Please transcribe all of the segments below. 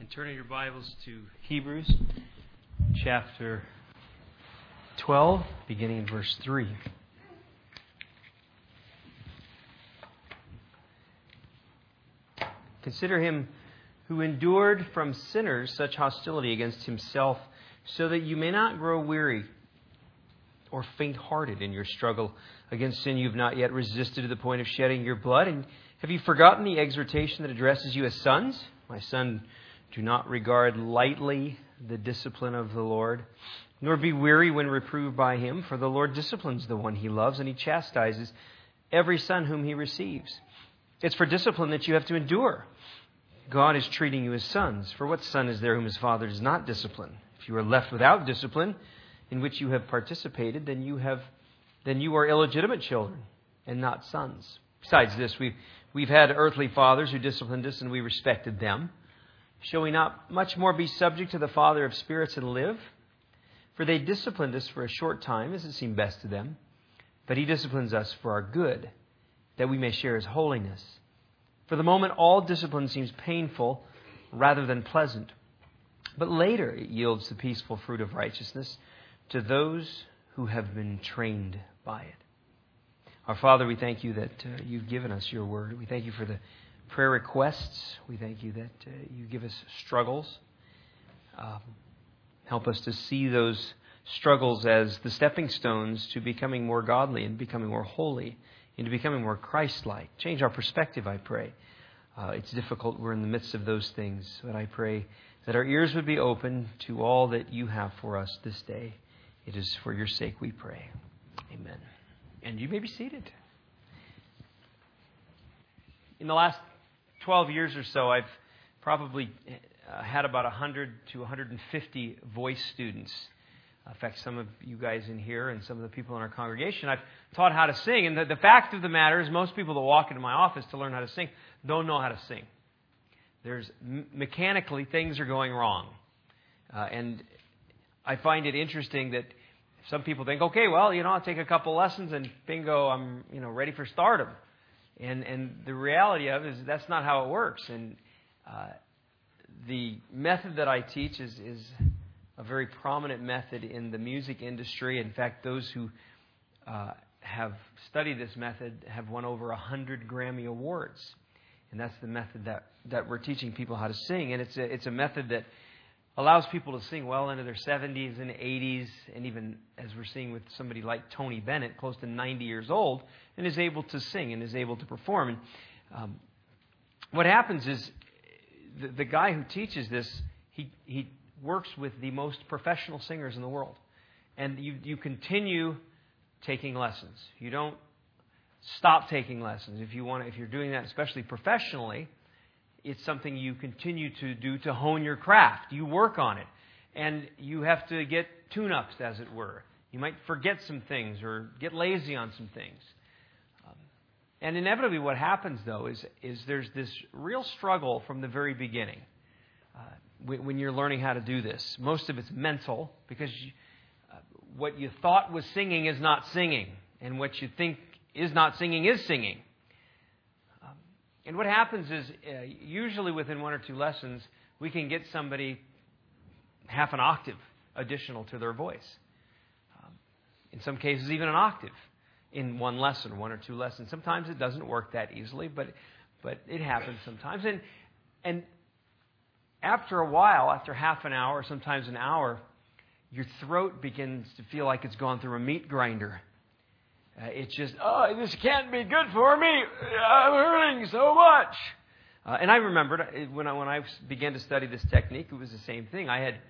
Turning your Bibles to Hebrews chapter 12, beginning in verse 3. Consider him who endured from sinners such hostility against himself, so that you may not grow weary or faint-hearted in your struggle against sin. You have not yet resisted to the point of shedding your blood. And have you forgotten the exhortation that addresses you as sons? My son, do not regard lightly the discipline of the Lord, nor be weary when reproved by him, for the Lord disciplines the one he loves, and he chastises every son whom he receives. It's for discipline that you have to endure. God is treating you as sons. For what son is there whom his father does not discipline? If you are left without discipline, in which you have participated, then you are illegitimate children and not sons. Besides this, we've had earthly fathers who disciplined us, and we respected them. Shall we not much more be subject to the Father of spirits and live? For they disciplined us for a short time, as it seemed best to them. But he disciplines us for our good, that we may share his holiness. For the moment, all discipline seems painful rather than pleasant. But later it yields the peaceful fruit of righteousness to those who have been trained by it. Our Father, we thank you that you've given us your word. We thank you for the prayer requests. We thank you that you give us struggles. Help us to see those struggles as the stepping stones to becoming more godly and becoming more holy and to becoming more Christ-like. Change our perspective, I pray. It's difficult. We're in the midst of those things. But I pray that our ears would be open to all that you have for us this day. It is for your sake we pray. Amen. And you may be seated. In the last 12 years or so, I've probably had about 100 to 150 voice students. In fact, some of you guys in here and some of the people in our congregation, I've taught how to sing. And the fact of the matter is most people that walk into my office to learn how to sing don't know how to sing. There's mechanically things are going wrong. And I find it interesting that some people think, okay, well, I'll take a couple lessons and bingo, I'm, ready for stardom. And the reality of it is that's not how it works. And the method that I teach is a very prominent method in the music industry. In fact, those who have studied this method have won over 100 Grammy Awards. And that's the method that we're teaching people how to sing. And it's a method that allows people to sing well into their 70s and 80s, and even, as we're seeing with somebody like Tony Bennett, close to 90 years old, and is able to sing and is able to perform. And what happens is the guy who teaches this, he works with the most professional singers in the world. And you continue taking lessons. You don't stop taking lessons. If you're doing that, especially professionally, it's something you continue to do to hone your craft. You work on it. And you have to get tune-ups, as it were. You might forget some things or get lazy on some things. And inevitably what happens, though, is there's this real struggle from the very beginning when you're learning how to do this. Most of it's mental, because what you thought was singing is not singing. And what you think is not singing is singing. And what happens is, usually within one or two lessons, we can get somebody half an octave additional to their voice. In some cases, even an octave in one lesson, one or two lessons. Sometimes it doesn't work that easily, but it happens sometimes. And after a while, after half an hour, sometimes an hour, your throat begins to feel like it's gone through a meat grinder. It's just, this can't be good for me. I'm hurting so much. And I remembered when I began to study this technique, it was the same thing.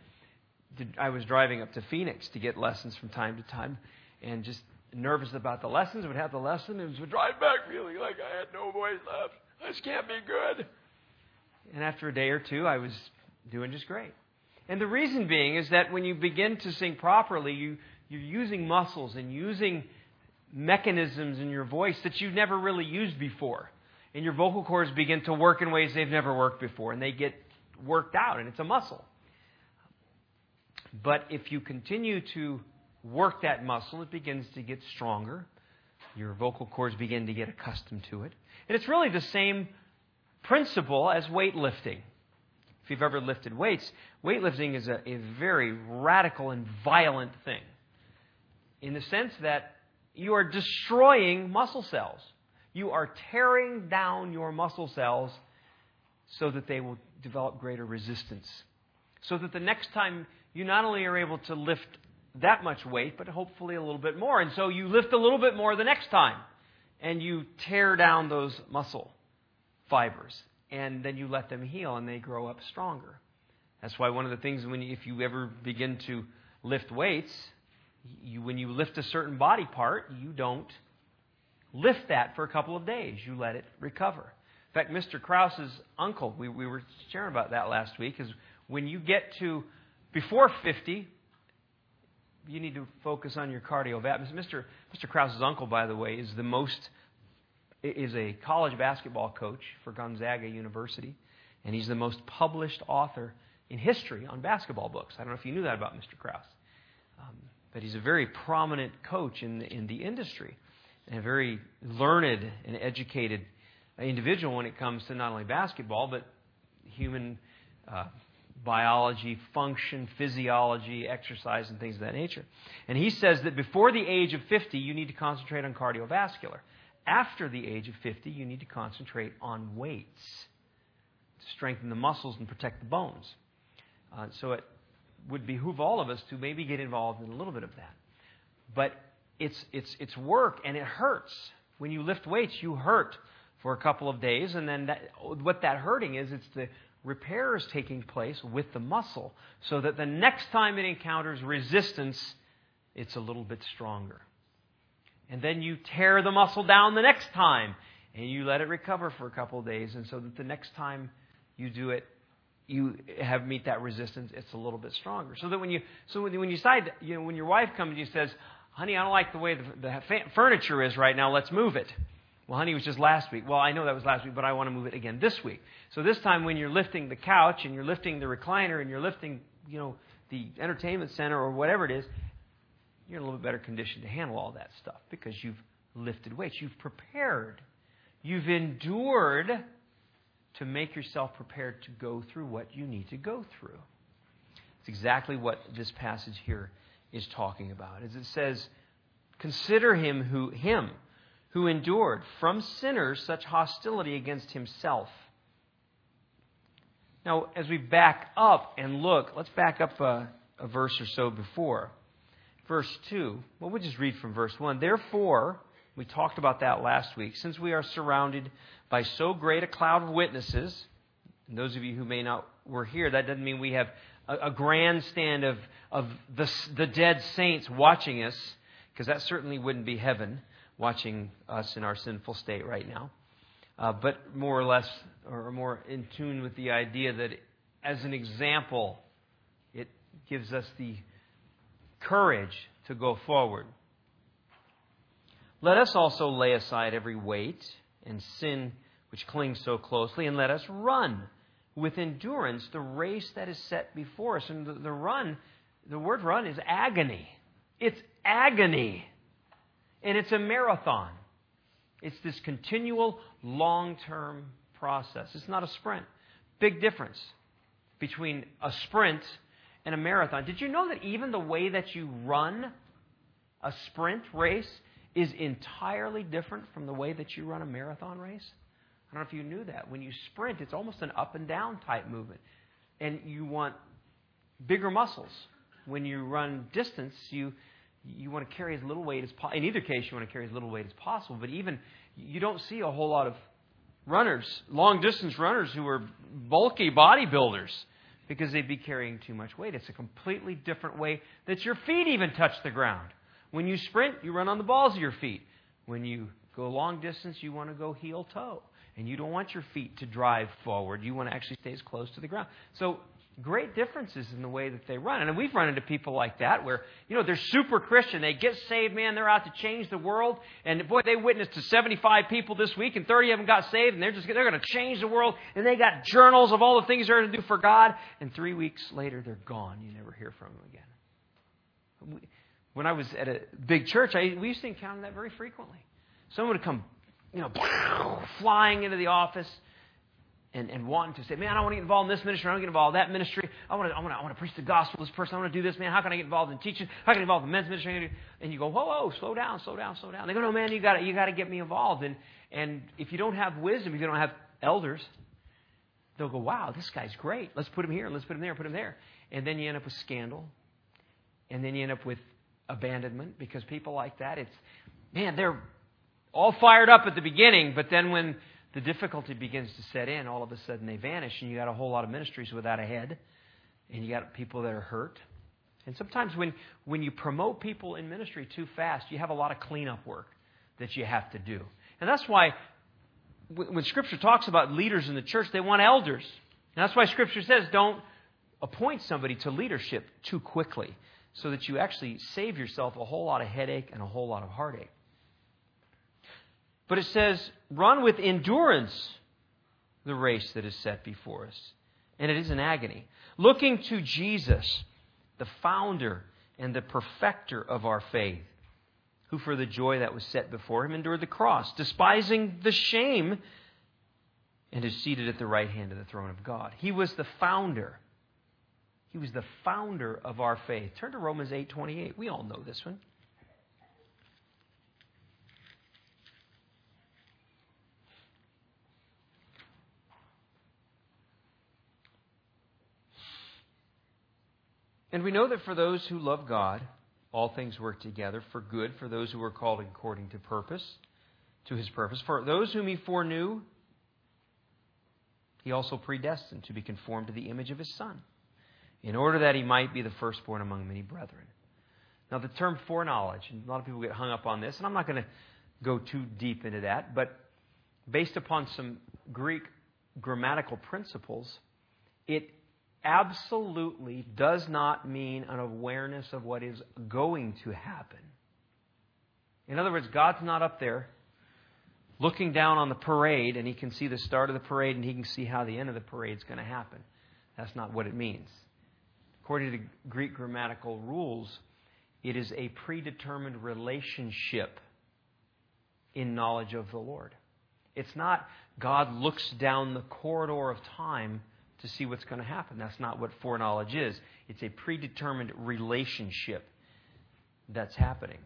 I was driving up to Phoenix to get lessons from time to time, and just nervous about the lessons. Would have the lesson and would drive back feeling like I had no voice left. This can't be good. And after a day or two, I was doing just great. And the reason being is that when you begin to sing properly, you're using muscles and using mechanisms in your voice that you've never really used before. And your vocal cords begin to work in ways they've never worked before. And they get worked out, and it's a muscle. But if you continue to work that muscle, it begins to get stronger. Your vocal cords begin to get accustomed to it. And it's really the same principle as weightlifting. if you've ever lifted weights, weightlifting is a very radical and violent thing in the sense that you are destroying muscle cells. You are tearing down your muscle cells so that they will develop greater resistance. So that the next time you not only are able to lift that much weight, but hopefully a little bit more. And so you lift a little bit more the next time. And you tear down those muscle fibers. And then you let them heal and they grow up stronger. That's why one of the things if you ever begin to lift weights, when you lift a certain body part, you don't lift that for a couple of days. You let it recover. In fact, Mr. Krause's uncle, we were sharing about that last week, is when you get to before 50, you need to focus on your cardiovascular. Mr. Krause's uncle, by the way, is a college basketball coach for Gonzaga University, and he's the most published author in history on basketball books. I don't know if you knew that about Mr. Krause. But he's a very prominent coach in the industry, and a very learned and educated individual when it comes to not only basketball, but human biology, function, physiology, exercise, and things of that nature. And he says that before the age of 50, you need to concentrate on cardiovascular. After the age of 50, you need to concentrate on weights to strengthen the muscles and protect the bones. So it would behoove all of us to maybe get involved in a little bit of that. But it's work, and it hurts. When you lift weights, you hurt for a couple of days, and then what that hurting is, it's the repairs taking place with the muscle so that the next time it encounters resistance, it's a little bit stronger. And then you tear the muscle down the next time, and you let it recover for a couple of days, and so that the next time you do it, you meet that resistance, it's a little bit stronger. So that when you decide, when your wife comes and you says, "Honey, I don't like the way the furniture is right now, let's move it." Well, honey, it was just last week. Well, I know that was last week, but I want to move it again this week. So this time when you're lifting the couch and you're lifting the recliner and you're lifting, the entertainment center or whatever it is, you're in a little bit better condition to handle all that stuff because you've lifted weights. You've prepared. You've endured to make yourself prepared to go through what you need to go through. It's exactly what this passage here is talking about. As it says, consider him who endured from sinners such hostility against himself. Now, as we back up and look, let's back up a verse or so before. Verse 2, well, we'll just read from verse 1. Therefore, we talked about that last week, since we are surrounded by so great a cloud of witnesses, and those of you who may not were here, that doesn't mean we have a grandstand of the dead saints watching us, because that certainly wouldn't be heaven, watching us in our sinful state right now. But more or less, or more in tune with the idea that as an example, it gives us the courage to go forward. Let us also lay aside every weight and sin which clings so closely, and let us run with endurance the race that is set before us. And the word run is agony. It's agony. And it's a marathon. It's this continual, long-term process. It's not a sprint. Big difference between a sprint and a marathon. Did you know that even the way that you run a sprint race is entirely different from the way that you run a marathon race? I don't know if you knew that. When you sprint, it's almost an up and down type movement. And you want bigger muscles. When you run distance, you want to carry as little weight as possible. In either case, you want to carry as little weight as possible. But even, you don't see a whole lot of runners, long-distance runners who are bulky bodybuilders because they'd be carrying too much weight. It's a completely different way that your feet even touch the ground. When you sprint, you run on the balls of your feet. When you go long distance, you want to go heel-toe. And you don't want your feet to drive forward. You want to actually stay as close to the ground. So great differences in the way that they run. And we've run into people like that where, they're super Christian. They get saved, man. They're out to change the world. And boy, they witnessed to 75 people this week and 30 of them got saved. And they're going to change the world. And they got journals of all the things they're going to do for God. And 3 weeks later, they're gone. You never hear from them again. When I was at a big church, we used to encounter that very frequently. Someone would come, flying into the office, and wanting to say, man, I want to get involved in this ministry. I want to get involved in that ministry. I want to preach the gospel to this person. I want to do this, man. How can I get involved in teaching? How can I get involved in men's ministry? And you go, whoa, slow down. They go, no, man, you got to get me involved. And if you don't have wisdom, if you don't have elders, they'll go, wow, this guy's great. Let's put him here. Let's put him there. Put him there. And then you end up with scandal. And then you end up with abandonment, because people like that, they're all fired up at the beginning, but then when the difficulty begins to set in, all of a sudden they vanish, and you got a whole lot of ministries without a head, and you got people that are hurt. And sometimes when you promote people in ministry too fast, you have a lot of cleanup work that you have to do. And that's why when Scripture talks about leaders in the church, they want elders. And that's why Scripture says don't appoint somebody to leadership too quickly, so that you actually save yourself a whole lot of headache and a whole lot of heartache. But it says, run with endurance the race that is set before us. And it is an agony. Looking to Jesus, the founder and the perfecter of our faith, who for the joy that was set before him endured the cross, despising the shame, and is seated at the right hand of the throne of God. He was the founder. He was the founder of our faith. Turn to Romans 8:28. We all know this one. And we know that for those who love God, all things work together for good, for those who are called according to His purpose. For those whom He foreknew, He also predestined to be conformed to the image of His Son, in order that He might be the firstborn among many brethren. Now, the term foreknowledge, and a lot of people get hung up on this, and I'm not going to go too deep into that, but based upon some Greek grammatical principles, it absolutely does not mean an awareness of what is going to happen. In other words, God's not up there looking down on the parade, and He can see the start of the parade, and He can see how the end of the parade is going to happen. That's not what it means. According to the Greek grammatical rules, it is a predetermined relationship in knowledge of the Lord. It's not God looks down the corridor of time to see what's going to happen. That's not what foreknowledge is. It's a predetermined relationship that's happening.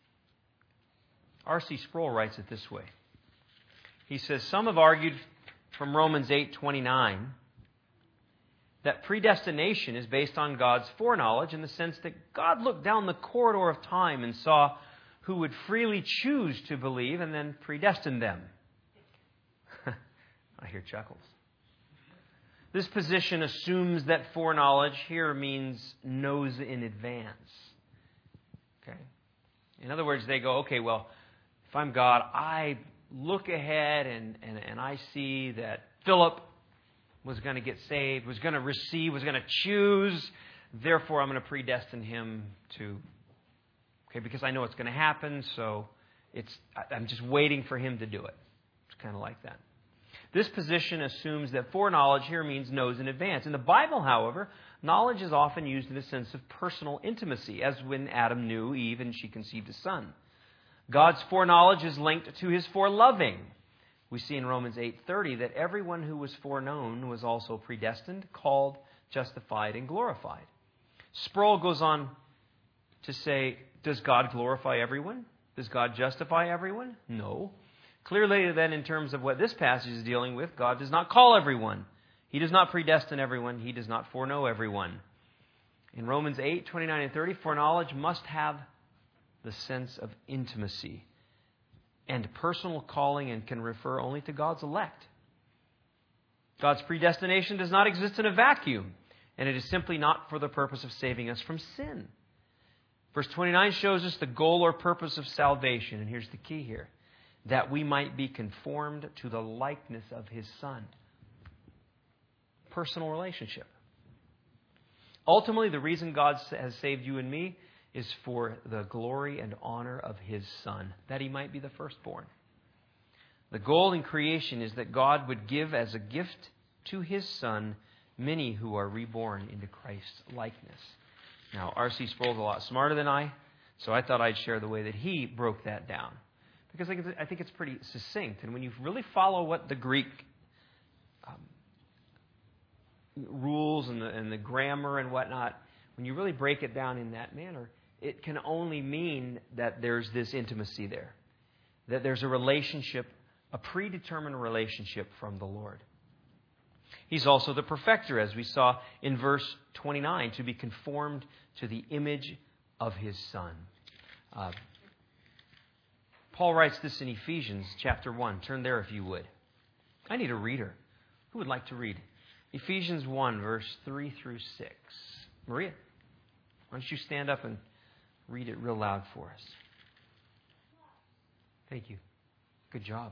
R.C. Sproul writes it this way. He says, some have argued from Romans 8:29 that predestination is based on God's foreknowledge, in the sense that God looked down the corridor of time and saw who would freely choose to believe and then predestined them. I hear chuckles. This position assumes that foreknowledge here means knows in advance. Okay. In other words, they go, okay, well, if I'm God, I look ahead and I see that Philip was going to get saved, was going to receive, was going to choose. Therefore, I'm going to predestine him to, because I know it's going to happen, so I'm just waiting for him to do it. It's kind of like that. This position assumes that foreknowledge here means knows in advance. In the Bible, however, knowledge is often used in the sense of personal intimacy, as when Adam knew Eve and she conceived a son. God's foreknowledge is linked to His foreloving. We see in Romans 8:30 that everyone who was foreknown was also predestined, called, justified, and glorified. Sproul goes on to say, does God glorify everyone? Does God justify everyone? No. Clearly, then, in terms of what this passage is dealing with, God does not call everyone. He does not predestine everyone. He does not foreknow everyone. In Romans 8:29 and 30, foreknowledge must have the sense of intimacy and personal calling, and can refer only to God's elect. God's predestination does not exist in a vacuum, and it is simply not for the purpose of saving us from sin. Verse 29 shows us the goal or purpose of salvation, and here's the key here: that we might be conformed to the likeness of His Son. Personal relationship. Ultimately, the reason God has saved you and me is for the glory and honor of His Son, that He might be the firstborn. The goal in creation is that God would give as a gift to His Son many who are reborn into Christ's likeness. Now, R.C. Sproul's a lot smarter than I, so I thought I'd share the way that he broke that down, because I think it's pretty succinct. And when you really follow what the Greek rules and the grammar and whatnot, when you really break it down in that manner, it can only mean that there's this intimacy there, that there's a relationship, a predetermined relationship from the Lord. He's also the perfecter, as we saw in verse 29, to be conformed to the image of His Son. Paul writes this in Ephesians chapter 1. Turn there if you would. I need a reader. Who would like to read? Ephesians 1, verse 3 through 6. Maria, why don't you stand up and read it real loud for us? Thank you. Good job.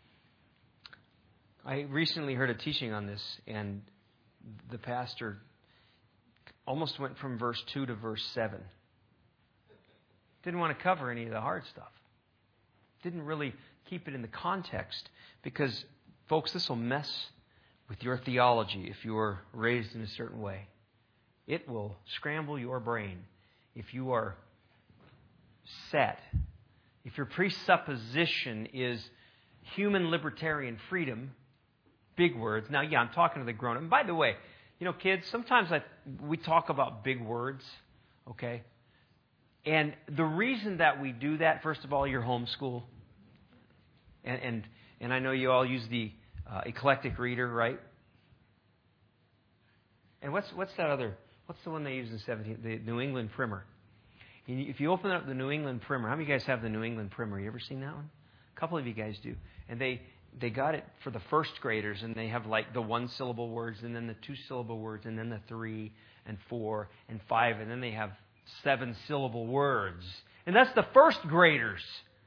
I recently heard a teaching on this, and the pastor almost went from verse 2 to verse 7. Didn't want to cover any of the hard stuff. Didn't really keep it in the context, because, folks, this will mess with your theology if you were raised in a certain way. It will scramble your brain if you are set. If your presupposition is human libertarian freedom, big words. Now, yeah, I'm talking to the grown-up. And by the way, kids, sometimes we talk about big words, okay? And the reason that we do that, first of all, you're homeschool. And I know you all use the eclectic reader, right? And what's that other? What's the one they use in 17? The New England Primer. If you open up the New England Primer, how many of you guys have the New England Primer? You ever seen that one? A couple of you guys do. And they got it for the first graders, and they have like the 1-syllable words, and then the 2-syllable words, and then the 3 and 4 and 5, and then they have 7-syllable words. And that's the first graders.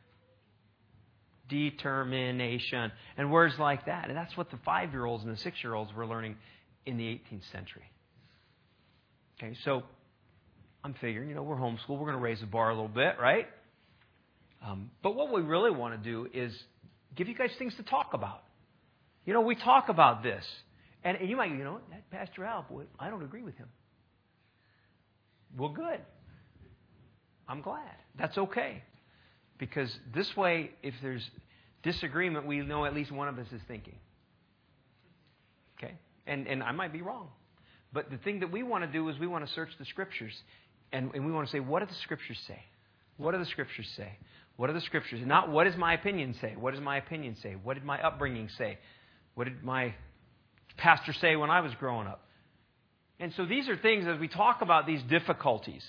Determination, and words like that. And that's what the 5-year-olds and the 6-year-olds were learning in the 18th century. Okay, so I'm figuring, we're homeschooled. We're going to raise the bar a little bit, right? But what we really want to do is give you guys things to talk about. We talk about this. And you might, that Pastor Al, boy, I don't agree with him. Well, good. I'm glad. That's okay. Because this way, if there's disagreement, we know at least one of us is thinking. Okay? And I might be wrong. But the thing that we want to do is we want to search the Scriptures. And we want to say, what do the Scriptures say? What do the Scriptures say? What are the Scriptures? Not what does my opinion say? What does my opinion say? What did my upbringing say? What did my pastor say when I was growing up? And so these are things, as we talk about these difficulties,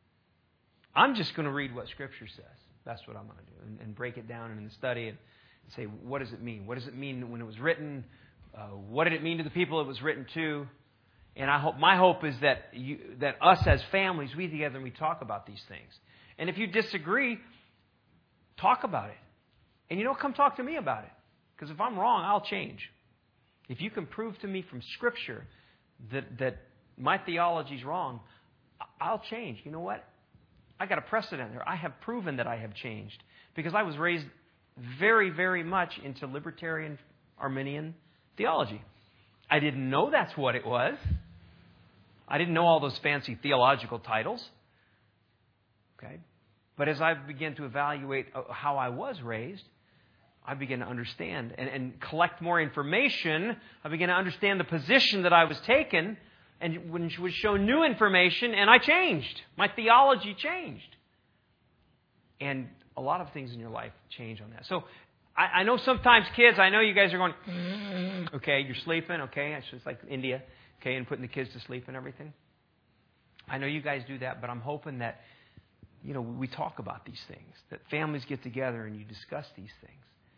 I'm just going to read what Scripture says. That's what I'm going to do, and break it down in the study and say, what does it mean? What does it mean when it was written? What did it mean to the people it was written to? And my hope is that us as families, we together, we talk about these things. And if you disagree, talk about it. And come talk to me about it. Because if I'm wrong, I'll change. If you can prove to me from Scripture that my theology's wrong, I'll change. You know what? I got a precedent there. I have proven that I have changed. Because I was raised very, very much into libertarian Arminian theology. I didn't know that's what it was. I didn't know all those fancy theological titles. Okay? But as I began to evaluate how I was raised, I began to understand and collect more information. I began to understand the position that I was taking, and when she was shown new information, and I changed. My theology changed. And a lot of things in your life change on that. So I know sometimes kids, I know you guys are going, okay, you're sleeping, okay, it's just like India, okay, and putting the kids to sleep and everything. I know you guys do that, but I'm hoping that, we talk about these things, that families get together and you discuss these things.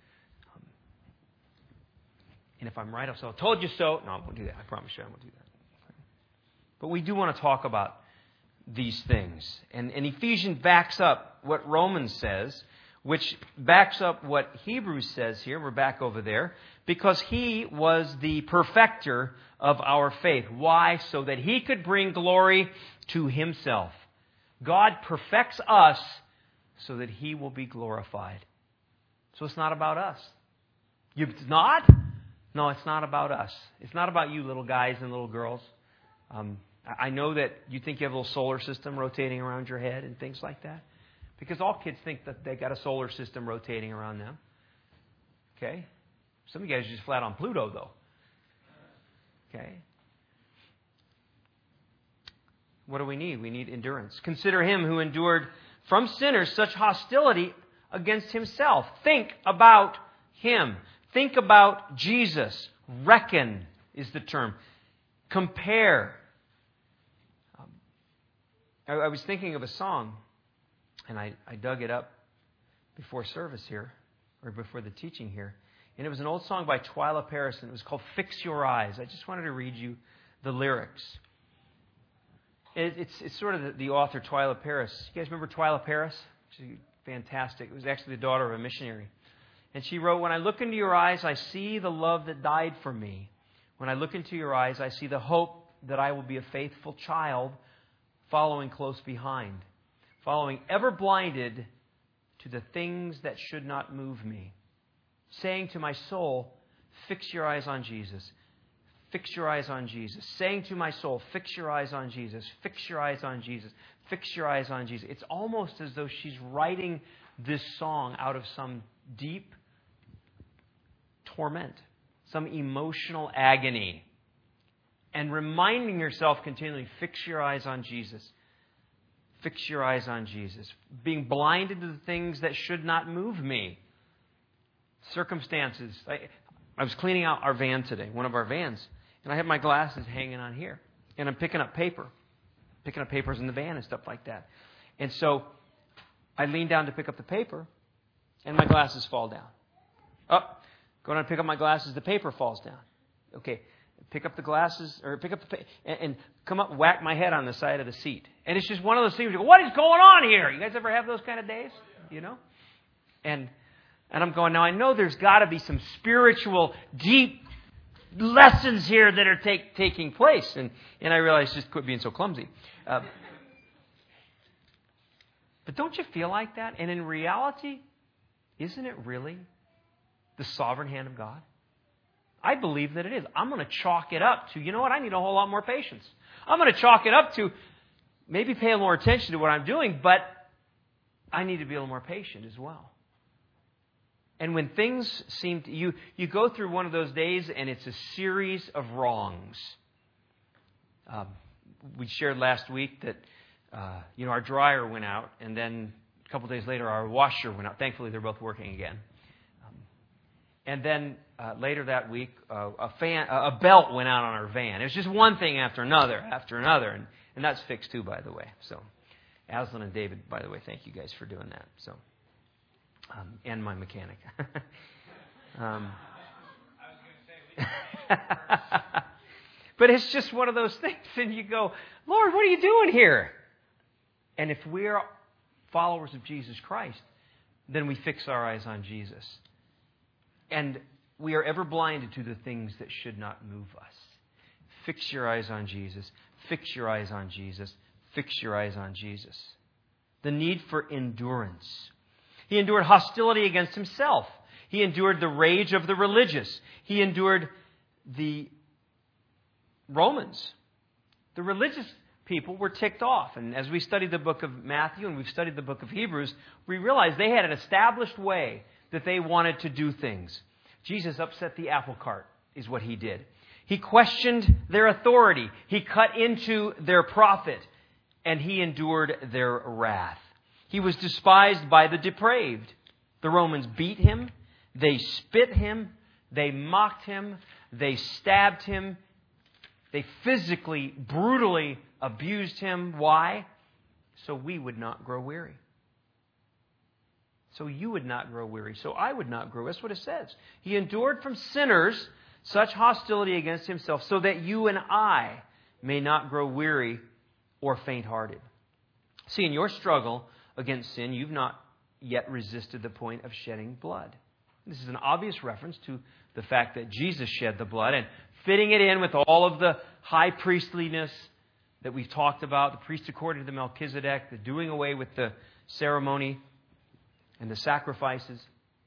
And if I'm right, I'll say, I told you so. No, I won't do that. I promise you I won't do that. But we do want to talk about these things. And Ephesians backs up what Romans says, which backs up what Hebrews says here. We're back over there. Because He was the perfecter of our faith. Why? So that He could bring glory to Himself. God perfects us so that He will be glorified. So it's not about us. It's not? No, it's not about us. It's not about you little guys and little girls. I know that you think you have a little solar system rotating around your head and things like that. Because all kids think that they got a solar system rotating around them. Okay? Some of you guys are just flat on Pluto, though. Okay? What do we need? We need endurance. Consider him who endured from sinners such hostility against himself. Think about him. Think about Jesus. Reckon is the term. Compare. I was thinking of a song, and I dug it up before service here, or before the teaching here. And it was an old song by Twyla Paris, and it was called Fix Your Eyes. I just wanted to read you the lyrics. It's sort of the author, Twyla Paris. You guys remember Twyla Paris? She's fantastic. It was actually the daughter of a missionary. And she wrote, "When I look into your eyes, I see the love that died for me. When I look into your eyes, I see the hope that I will be a faithful child, following close behind, following ever blinded to the things that should not move me, saying to my soul, fix your eyes on Jesus. Fix your eyes on Jesus. Saying to my soul, fix your eyes on Jesus. Fix your eyes on Jesus. Fix your eyes on Jesus." It's almost as though she's writing this song out of some deep torment, some emotional agony, and reminding herself continually, fix your eyes on Jesus. Fix your eyes on Jesus. Being blinded to the things that should not move me. Circumstances. I was cleaning out our van today, one of our vans, and I have my glasses hanging on here. And I'm picking up paper. Picking up papers in the van and stuff like that. And so I lean down to pick up the paper, and my glasses fall down. Going to pick up my glasses, the paper falls down. Okay, pick up the glasses, or pick up the paper, and come up and whack my head on the side of the seat. And it's just one of those things, you go, what is going on here? You guys ever have those kind of days? You know? And I'm going, now I know there's got to be some spiritual, deep lessons here that are taking place. And I realize just quit being so clumsy. But don't you feel like that? And in reality, isn't it really the sovereign hand of God? I believe that it is. I'm going to chalk it up to, you know what, I need a whole lot more patience. I'm going to chalk it up to maybe pay a little more attention to what I'm doing, but I need to be a little more patient as well. And when things seem to, you go through one of those days and it's a series of wrongs. We shared last week that our dryer went out, and then a couple days later our washer went out. Thankfully, they're both working again. And then later that week, a belt went out on our van. It was just one thing after another, and that's fixed too, by the way. So, Aslan and David, by the way, thank you guys for doing that. So, and my mechanic. But it's just one of those things, and you go, Lord, what are you doing here? And if we're followers of Jesus Christ, then we fix our eyes on Jesus. And we are ever blinded to the things that should not move us. Fix your eyes on Jesus. Fix your eyes on Jesus. Fix your eyes on Jesus. The need for endurance. He endured hostility against himself. He endured the rage of the religious. He endured the Romans. The religious people were ticked off. And as we studied the book of Matthew and we've studied the book of Hebrews, we realized they had an established way that they wanted to do things. Jesus upset the apple cart, is what he did. He questioned their authority. He cut into their prophet, and he endured their wrath. He was despised by the depraved. The Romans beat him. They spit him. They mocked him. They stabbed him. They physically, brutally abused him. Why? So we would not grow weary. So you would not grow weary. So I would not grow. That's what it says. He endured from sinners such hostility against himself, so that you and I may not grow weary or faint-hearted. See, in your struggle against sin, you've not yet resisted the point of shedding blood. This is an obvious reference to the fact that Jesus shed the blood, and fitting it in with all of the high priestliness that we've talked about, the priest according to the Melchizedek, the doing away with the ceremony and the sacrifices.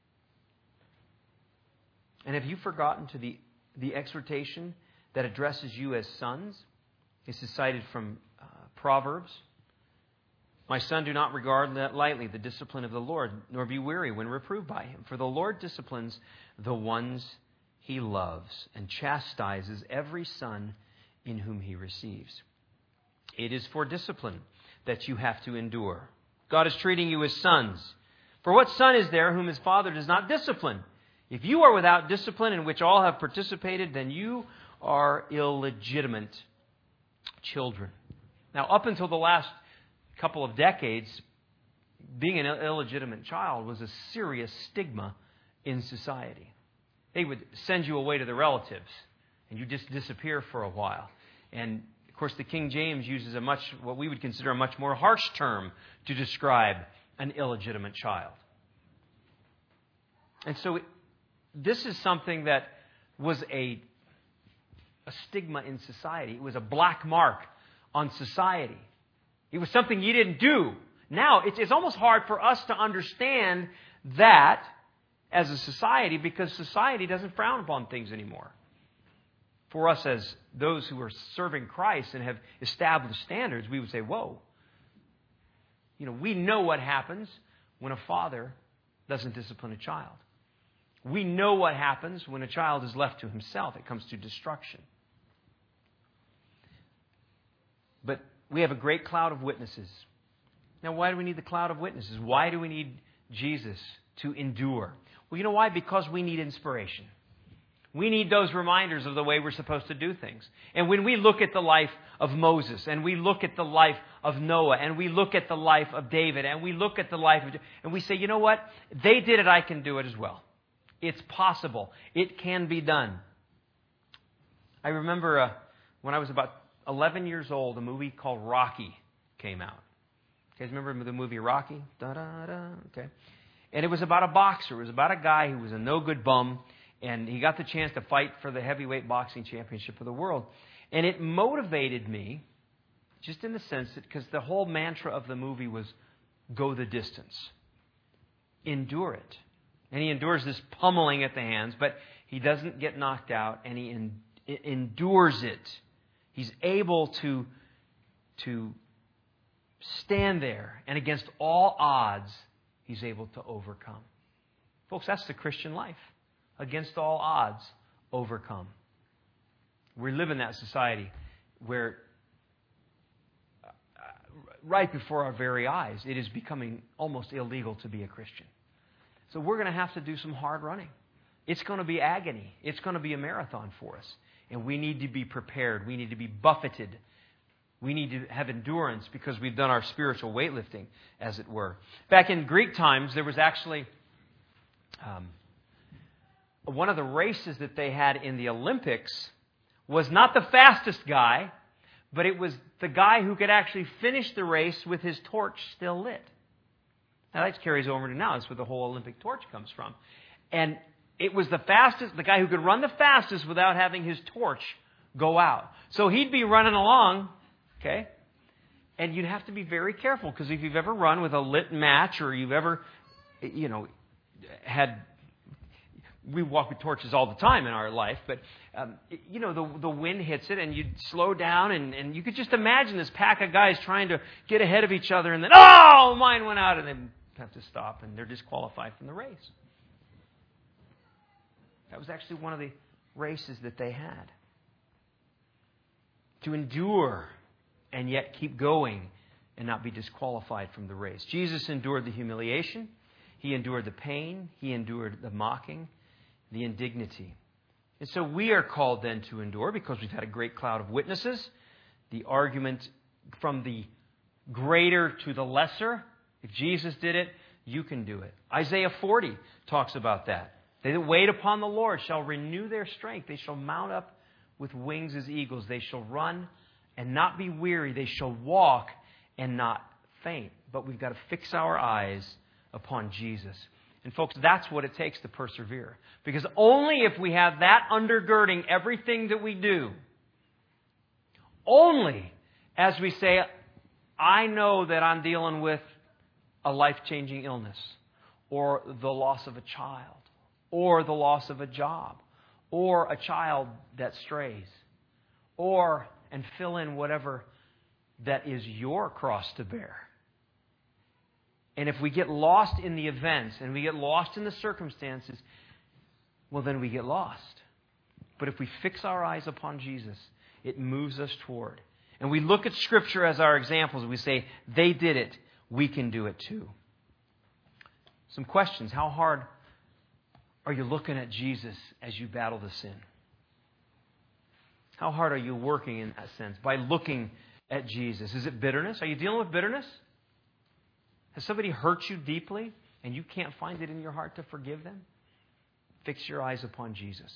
And have you forgotten to the exhortation that addresses you as sons? This is cited from Proverbs. My son, do not regard lightly the discipline of the Lord, nor be weary when reproved by him. For the Lord disciplines the ones he loves and chastises every son in whom he receives. It is for discipline that you have to endure. God is treating you as sons. For what son is there whom his father does not discipline? If you are without discipline in which all have participated, then you are illegitimate children. Now, up until the last couple of decades, being an illegitimate child was a serious stigma in society. They would send you away to the relatives, and you just disappear for a while. And of course, the King James uses what we would consider a much more harsh term to describe an illegitimate child. And so this is something that was a stigma in society. It was a black mark on society. It was something you didn't do. Now, it's almost hard for us to understand that as a society, because society doesn't frown upon things anymore. For us as those who are serving Christ and have established standards, we would say, whoa. We know what happens when a father doesn't discipline a child. We know what happens when a child is left to himself. It comes to destruction. But we have a great cloud of witnesses. Now, why do we need the cloud of witnesses? Why do we need Jesus to endure? Well, you know why? Because we need inspiration. We need those reminders of the way we're supposed to do things. And when we look at the life of Moses, and we look at the life of Noah, and we look at the life of David, and we look at the life of... and we say, you know what? They did it, I can do it as well. It's possible. It can be done. I remember when I was about 11 years old, a movie called Rocky came out. You guys remember the movie Rocky? Da-da-da. Okay. And it was about a boxer. It was about a guy who was a no-good bum, and he got the chance to fight for the heavyweight boxing championship of the world. And it motivated me, just in the sense that, because the whole mantra of the movie was, go the distance. Endure it. And he endures this pummeling at the hands, but he doesn't get knocked out, and he endures it. He's able to stand there, and against all odds, he's able to overcome. Folks, that's the Christian life. Against all odds, overcome. We live in that society where right before our very eyes, it is becoming almost illegal to be a Christian. So we're going to have to do some hard running. It's going to be agony. It's going to be a marathon for us. And we need to be prepared. We need to be buffeted. We need to have endurance because we've done our spiritual weightlifting, as it were. Back in Greek times, there was actually one of the races that they had in the Olympics was not the fastest guy, but it was the guy who could actually finish the race with his torch still lit. Now that carries over to now. That's where the whole Olympic torch comes from. And it was the guy who could run the fastest without having his torch go out. So he'd be running along, okay? And you'd have to be very careful, because if you've ever run with a lit match, or you've ever, we walk with torches all the time in our life, but, the wind hits it and you'd slow down, and you could just imagine this pack of guys trying to get ahead of each other, and then, oh, mine went out, and they have to stop, and they're disqualified from the race. That was actually one of the races that they had. To endure and yet keep going and not be disqualified from the race. Jesus endured the humiliation. He endured the pain. He endured the mocking, the indignity. And so we are called then to endure, because we've had a great cloud of witnesses. The argument from the greater to the lesser. If Jesus did it, you can do it. Isaiah 40 talks about that. They that wait upon the Lord shall renew their strength. They shall mount up with wings as eagles. They shall run and not be weary. They shall walk and not faint. But we've got to fix our eyes upon Jesus. And folks, that's what it takes to persevere. Because only if we have that undergirding everything that we do, only as we say, I know that I'm dealing with a life-changing illness, or the loss of a child, or the loss of a job, or a child that strays, and fill in whatever that is your cross to bear. And if we get lost in the events and we get lost in the circumstances, well, then we get lost. But if we fix our eyes upon Jesus, it moves us toward. And we look at Scripture as our examples. We say, they did it. We can do it too. Some questions. How hard are you looking at Jesus as you battle the sin? How hard are you working in that sense by looking at Jesus? Is it bitterness? Are you dealing with bitterness? Has somebody hurt you deeply and you can't find it in your heart to forgive them? Fix your eyes upon Jesus.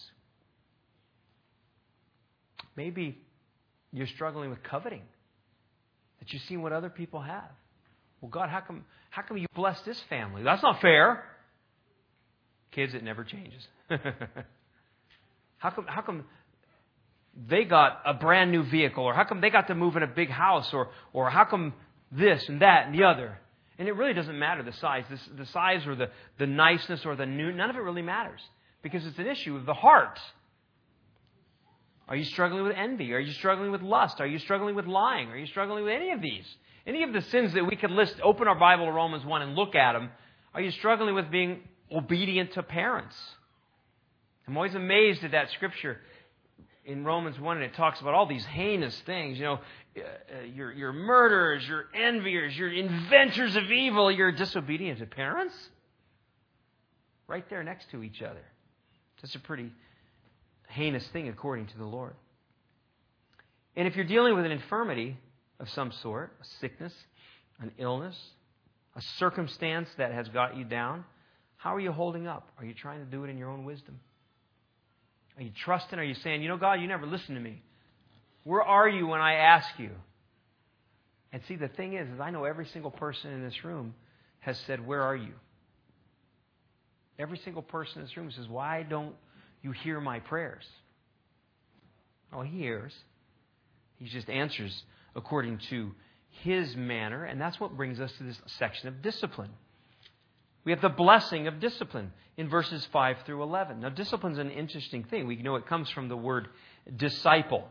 Maybe you're struggling with coveting, that you've seen what other people have. Well, God, how come you blessed this family? That's not fair. Kids, it never changes. How come they got a brand new vehicle? Or how come they got to move in a big house? Or how come this and that and the other? And it really doesn't matter the size. The size or the niceness or the new, none of it really matters. Because it's an issue of the heart. Are you struggling with envy? Are you struggling with lust? Are you struggling with lying? Are you struggling with any of these? Any of the sins that we could list, open our Bible to Romans 1 and look at them. Are you struggling with being obedient to parents? I'm always amazed at that scripture in Romans 1, and it talks about all these heinous things. You know, you're murderers, you're enviers, you're inventors of evil, you're disobedient to parents. Right there next to each other. That's a pretty heinous thing according to the Lord. And if you're dealing with an infirmity of some sort, a sickness, an illness, a circumstance that has got you down, how are you holding up? Are you trying to do it in your own wisdom? Are you trusting? Are you saying, you know, God, you never listen to me. Where are you when I ask you? And see, the thing is I know every single person in this room has said, where are you? Every single person in this room says, why don't you hear my prayers? Oh, he hears. He just answers according to His manner. And that's what brings us to this section of discipline. We have the blessing of discipline in verses 5 through 11. Now, discipline is an interesting thing. We know it comes from the word disciple.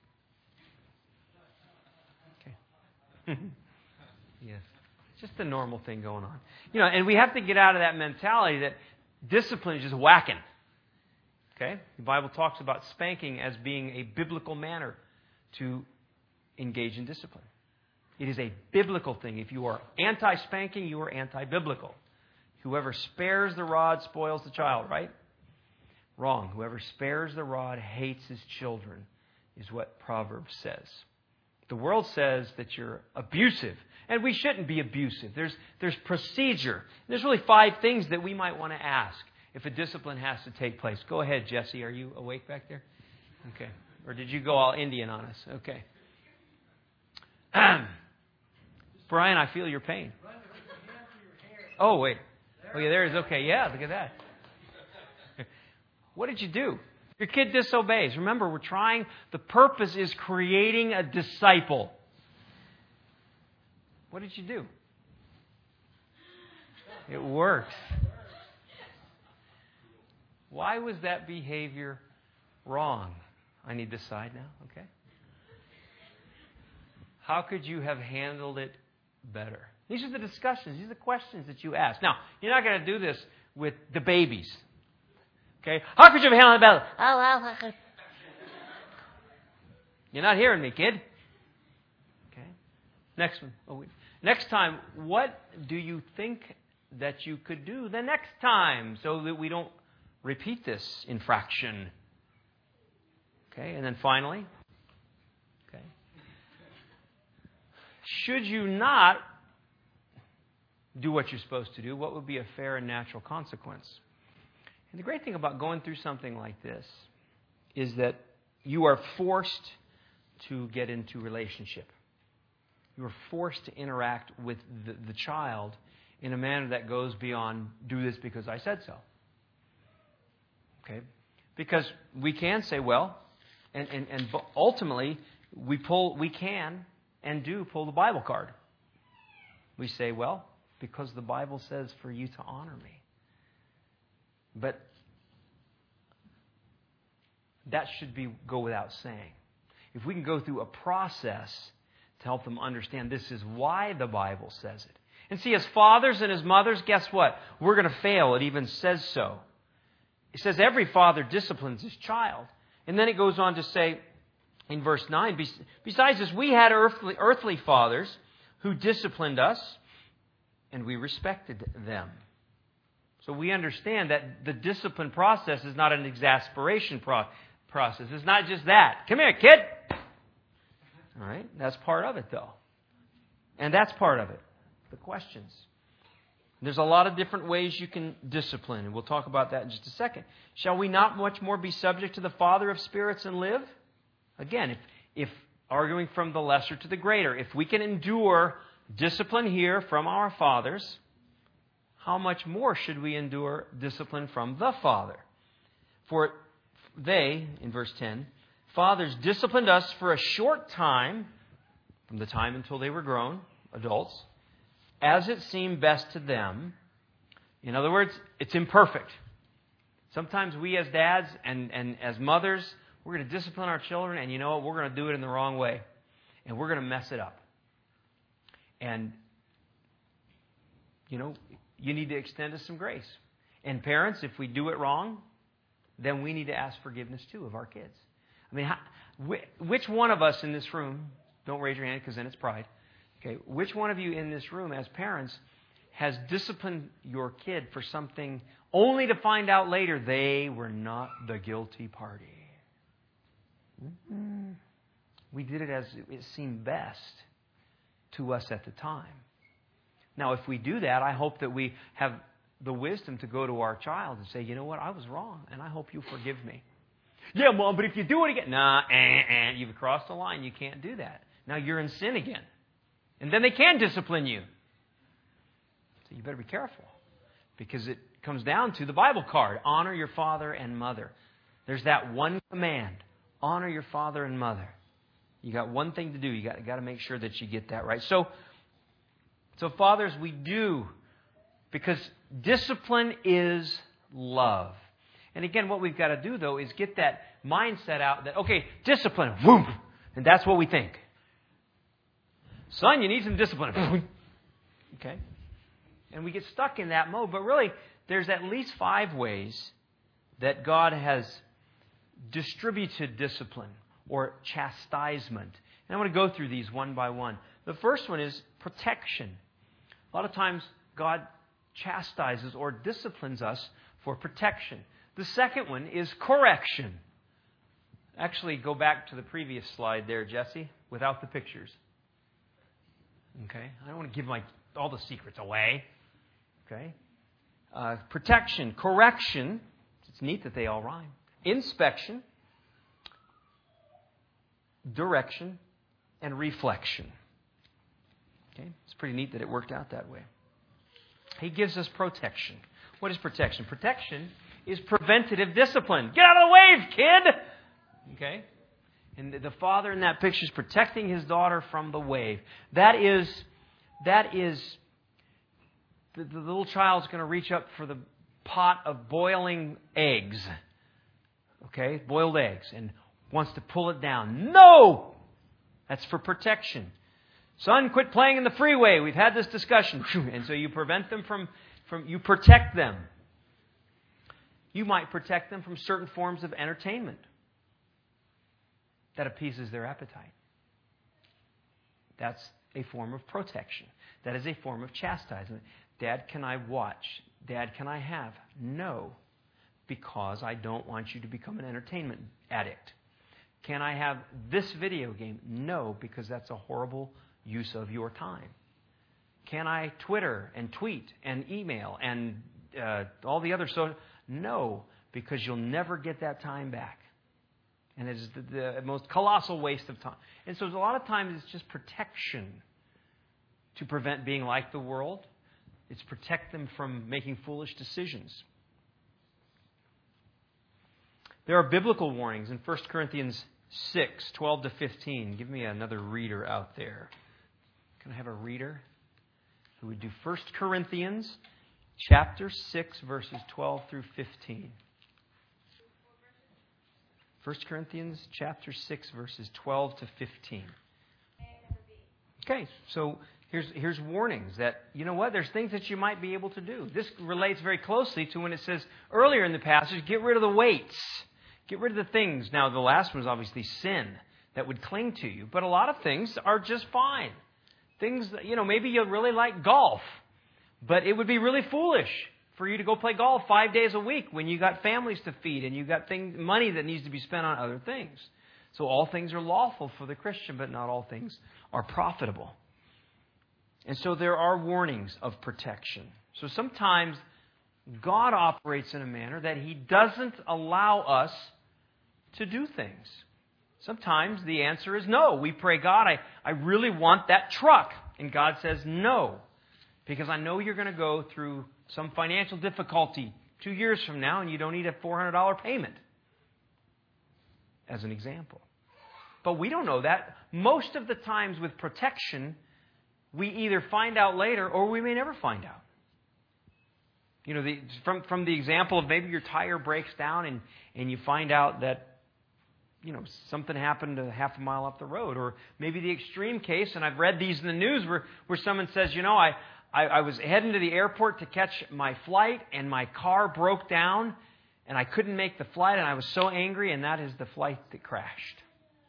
Okay. Yes. Just the normal thing going on. You know, and we have to get out of that mentality that discipline is just whacking. Okay? The Bible talks about spanking as being a biblical manner to engage in discipline. It is a biblical thing. If you are anti-spanking, you are anti-biblical. Whoever spares the rod spoils the child, right? Wrong. Whoever spares the rod hates his children, is what Proverbs says. The world says that you're abusive, and we shouldn't be abusive. There's procedure. There's really 5 things that we might want to ask if a discipline has to take place. Go ahead, Jesse. Are you awake back there? Okay. Or did you go all Indian on us? Okay. Brian, I feel your pain. Oh, wait. Oh, yeah, there it is. Okay, yeah, look at that. What did you do? Your kid disobeys. Remember, the purpose is creating a disciple. What did you do? It works. Why was that behavior wrong? I need to decide now, okay? How could you have handled it better? These are the discussions. These are the questions that you ask. Now, you're not going to do this with the babies. Okay? How could you have handled it better? You're not hearing me, kid. Okay? Next one. Next time, what do you think that you could do the next time so that we don't repeat this infraction? Okay? And then finally, okay, should you not do what you're supposed to do, what would be a fair and natural consequence? And the great thing about going through something like this is that you are forced to get into relationship. You are forced to interact with the child in a manner that goes beyond, do this because I said so. Okay? Because we can say, well, and ultimately, we can and do pull the Bible card. We say, well, because the Bible says for you to honor me. But that should go without saying. If we can go through a process to help them understand this is why the Bible says it. And see, as fathers and as mothers, guess what? We're going to fail. It even says so. It says every father disciplines his child. And then it goes on to say, in verse 9, besides this, we had earthly fathers who disciplined us, and we respected them. So we understand that the discipline process is not an exasperation process. It's not just that. Come here, kid. All right? That's part of it, though. And that's part of it. The questions. There's a lot of different ways you can discipline, and we'll talk about that in just a second. Shall we not much more be subject to the Father of spirits and live? Again, if arguing from the lesser to the greater, if we can endure discipline here from our fathers, how much more should we endure discipline from the Father? For they, in verse 10, fathers disciplined us for a short time, from the time until they were grown, adults, as it seemed best to them. In other words, it's imperfect. Sometimes we as dads and as mothers, we're going to discipline our children, and you know what? We're going to do it in the wrong way. And we're going to mess it up. And, you know, you need to extend us some grace. And parents, if we do it wrong, then we need to ask forgiveness too of our kids. I mean, which one of us in this room, don't raise your hand because then it's pride. Okay, which one of you in this room as parents has disciplined your kid for something only to find out later they were not the guilty party? Mm-hmm. We did it as it seemed best to us at the time. Now, if we do that, I hope that we have the wisdom to go to our child and say, you know what, I was wrong, and I hope you forgive me. Yeah, Mom, but if you do it again, you've crossed the line. You can't do that. Now you're in sin again. And then they can discipline you. So you better be careful. Because it comes down to the Bible card. Honor your father and mother. There's that one command. Honor your father and mother. You got one thing to do. You got to make sure that you get that right. So fathers, we do. Because discipline is love. And again, what we've got to do, though, is get that mindset out that, okay, discipline, whoop, and that's what we think. Son, you need some discipline. Okay? And we get stuck in that mode. But really, there's at least 5 ways that God has distributed discipline or chastisement. And I want to go through these one by one. The first one is protection. A lot of times, God chastises or disciplines us for protection. The second one is correction. Actually, go back to the previous slide there, Jesse, without the pictures. Okay? I don't want to give all the secrets away. Okay? Protection, correction. It's neat that they all rhyme. Inspection, direction, and reflection. Okay? It's pretty neat that it worked out that way. He gives us protection. What is protection? Protection is preventative discipline. Get out of the way, kid! Okay? And the father in that picture is protecting his daughter from the wave. That is the little child's going to reach up for the pot of boiling eggs. Okay? Boiled eggs. And wants to pull it down. No! That's for protection. Son, quit playing in the freeway. We've had this discussion. And so you prevent them from you protect them. You might protect them from certain forms of entertainment that appeases their appetite. That's a form of protection. That is a form of chastisement. Dad, can I watch? Dad, can I have? No, because I don't want you to become an entertainment addict. Can I have this video game? No, because that's a horrible use of your time. Can I Twitter and tweet and email and all the other social? No, because you'll never get that time back. And it's the most colossal waste of time. And so a lot of times it's just protection to prevent being like the world. It's protect them from making foolish decisions. There are biblical warnings in 1 Corinthians 6, 12 to 15. Give me another reader out there. Can I have a reader who would do 1 Corinthians chapter 6, verses 12 through 15. 1 Corinthians chapter 6, verses 12 to 15. Okay, so here's warnings that, you know what, there's things that you might be able to do. This relates very closely to when it says earlier in the passage, get rid of the weights. Get rid of the things. Now, the last one is obviously sin. that would cling to you. But a lot of things are just fine. Things that, maybe you really like golf, but it would be really foolish for you to go play golf 5 days a week when you got families to feed and you got money that needs to be spent on other things. So all things are lawful for the Christian, but not all things are profitable. And so there are warnings of protection. So sometimes God operates in a manner that He doesn't allow us to do things. Sometimes the answer is no. We pray, God, I really want that truck. And God says no, because I know you're going to go through some financial difficulty 2 years from now and you don't need a $400 payment, as an example. But we don't know that. Most of the times with protection, we either find out later or we may never find out. From the example of maybe your tire breaks down and you find out that something happened a half a mile up the road. Or maybe the extreme case, and I've read these in the news, where someone says, I was heading to the airport to catch my flight and my car broke down and I couldn't make the flight and I was so angry, and that is the flight that crashed.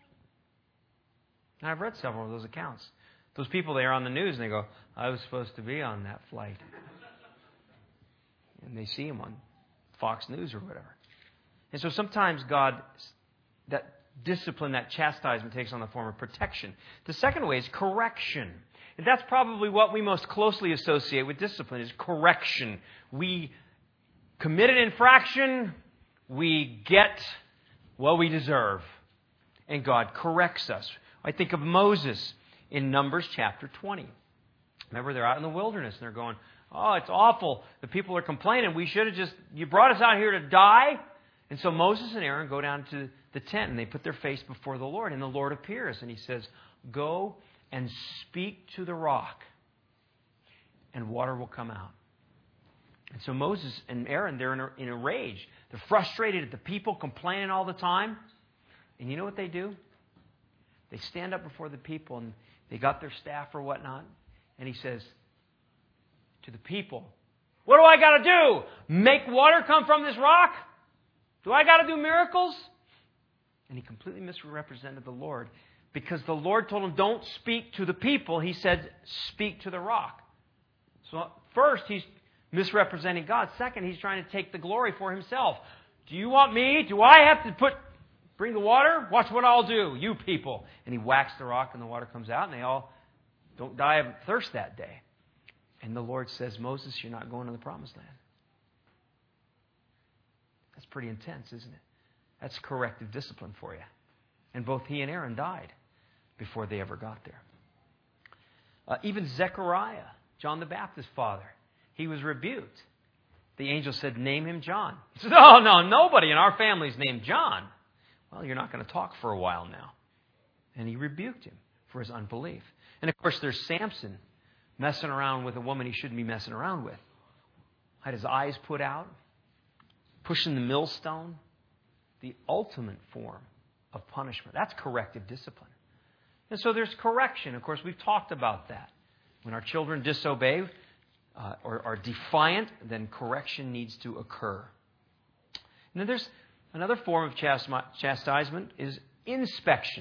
And I've read several of those accounts. Those people, they are on the news and they go, I was supposed to be on that flight. And they see him on Fox News or whatever. And so sometimes God, that discipline, that chastisement takes on the form of protection. The second way is correction. And that's probably what we most closely associate with discipline, is correction. We commit an infraction, we get what we deserve, and God corrects us. I think of Moses in Numbers chapter 20. Remember, they're out in the wilderness and they're going, oh, it's awful. The people are complaining. You brought us out here to die. And so Moses and Aaron go down to the tent and they put their face before the Lord. And the Lord appears and He says, go and speak to the rock and water will come out. And so Moses and Aaron, they're in a rage. They're frustrated at the people complaining all the time. And you know what they do? They stand up before the people and they got their staff or whatnot. And He says to the people, what do I got to do? Make water come from this rock? Do I got to do miracles? And he completely misrepresented the Lord, because the Lord told him, don't speak to the people. He said, speak to the rock. So first, he's misrepresenting God. Second, he's trying to take the glory for himself. Do you want me? Do I have to bring the water? Watch what I'll do, you people. And he whacks the rock and the water comes out and they all don't die of thirst that day. And the Lord says, Moses, you're not going to the promised land. That's pretty intense, isn't it? That's corrective discipline for you. And both he and Aaron died before they ever got there. Even Zechariah, John the Baptist's father, he was rebuked. The angel said, name him John. He said, oh, no, nobody in our family's named John. Well, you're not going to talk for a while now. And he rebuked him for his unbelief. And of course, there's Samson messing around with a woman he shouldn't be messing around with. Had his eyes put out, pushing the millstone. The ultimate form of punishment. That's corrective discipline. And so there's correction. Of course, we've talked about that. When our children disobey or are defiant, then correction needs to occur. And then there's another form of chastisement is inspection.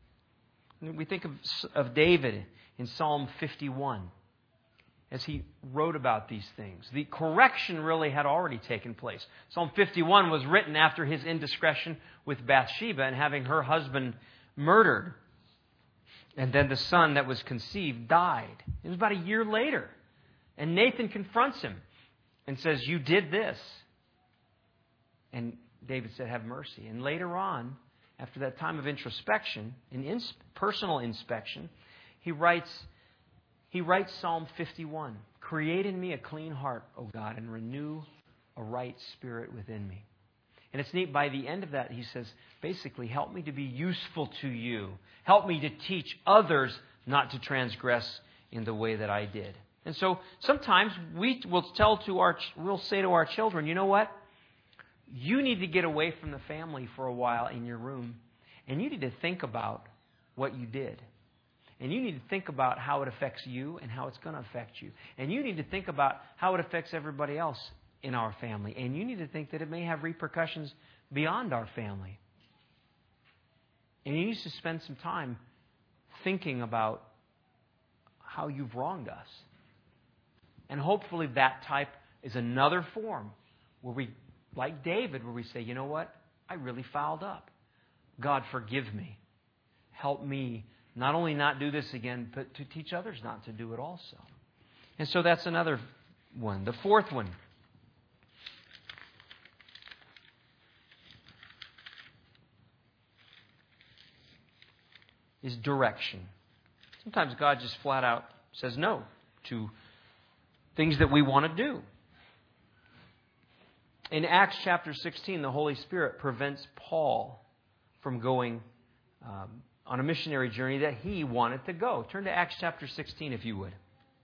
We think of David in Psalm 51 as he wrote about these things. The correction really had already taken place. Psalm 51 was written after his indiscretion with Bathsheba and having her husband murdered. And then the son that was conceived died. It was about a year later. And Nathan confronts him and says, you did this. And David said, have mercy. And later on, after that time of introspection, personal inspection, he writes Psalm 51. Create in me a clean heart, O God, and renew a right spirit within me. And it's neat, by the end of that, he says, basically, help me to be useful to you. Help me to teach others not to transgress in the way that I did. And so sometimes we'll say to our children, you know what? You need to get away from the family for a while in your room. And you need to think about what you did. And you need to think about how it affects you and how it's going to affect you. And you need to think about how it affects everybody else in our family. And you need to think that it may have repercussions beyond our family. And he needs to spend some time thinking about how you've wronged us. And hopefully that type is another form where we, like David, where we say, you know what? I really fouled up. God, forgive me. Help me not only not do this again, but to teach others not to do it also. And so that's another one. The fourth one is direction. Sometimes God just flat out says no to things that we want to do. In Acts chapter 16, the Holy Spirit prevents Paul from going on a missionary journey that he wanted to go. Turn to Acts chapter 16 if you would.